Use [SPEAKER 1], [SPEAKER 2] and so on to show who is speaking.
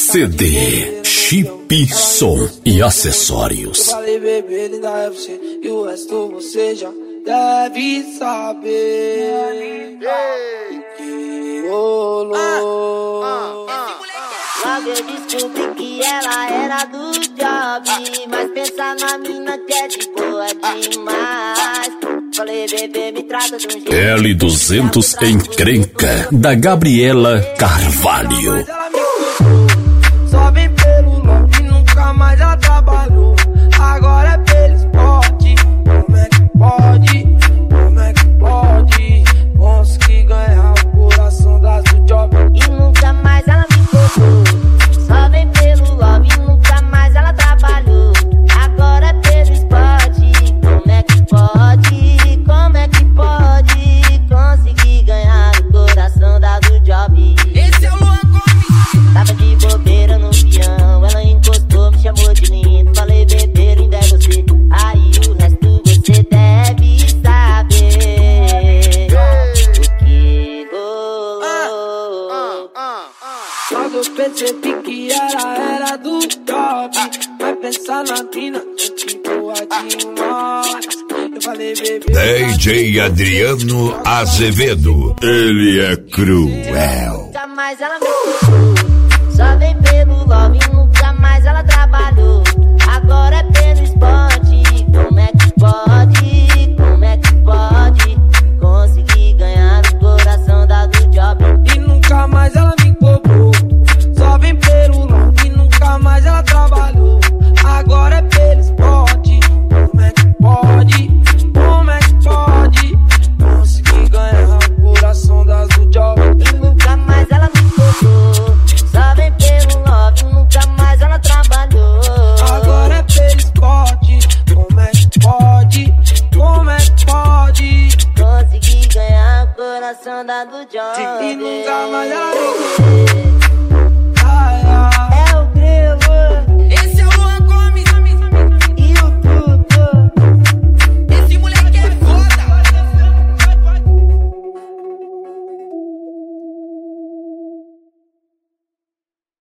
[SPEAKER 1] CD, chip, som e acessórios.
[SPEAKER 2] Eu falei, bebê, linda é você, e o resto você já deve saber. O que rolou?
[SPEAKER 3] Logo eu descobri que ela era do job, mas pensa na mina que é de boa demais. Falei, bebê, me trata de um jeito.
[SPEAKER 1] L200 Encrenca, da Gabriela Carvalho.
[SPEAKER 2] Só vem pelo nome e nunca mais ela trabalhou. Agora é pelo esporte. Como é que pode? Como é que pode conseguir ganhar o coração das do job?
[SPEAKER 3] E nunca mais ela me tocou. Só vem pelo love e nunca mais ela trabalhou. Agora é pelo esporte. Como é que pode? Como é que pode conseguir ganhar o coração da do job?
[SPEAKER 2] Esse é o Luan Gomes.
[SPEAKER 3] Tava de bobeira no peão, ela encostou, me chamou de lindo. Falei, bebê, linda é você, aí o resto você deve saber. O que rolou?
[SPEAKER 2] Logo eu percebi que ela era do job, vai pensar na mina, gente boa demais. Eu falei, bebê,
[SPEAKER 1] DJ Adriano Azevedo, ele é cruel.
[SPEAKER 3] Nunca mais ela me tocou. Só vem pelo love e nunca mais ela trabalhou. Agora é pelo esporte. Como é que pode? Como é que pode conseguir ganhar o coração da do job?
[SPEAKER 2] e nunca mais ela me cobrou. Só vem pelo love e nunca mais ela trabalhou. Agora é pelo esporte. Como é que pode? Como é que pode conseguir ganhar o coração das do job?
[SPEAKER 3] E nunca mais ela me cobrou. Só vem pelo love e nunca mais ela trabalhou.
[SPEAKER 2] Agora é pelo esporte. Como é que pode? Como é que pode?
[SPEAKER 3] Consegui ganhar o coração da do job.
[SPEAKER 2] E nunca mais ela me cobrou.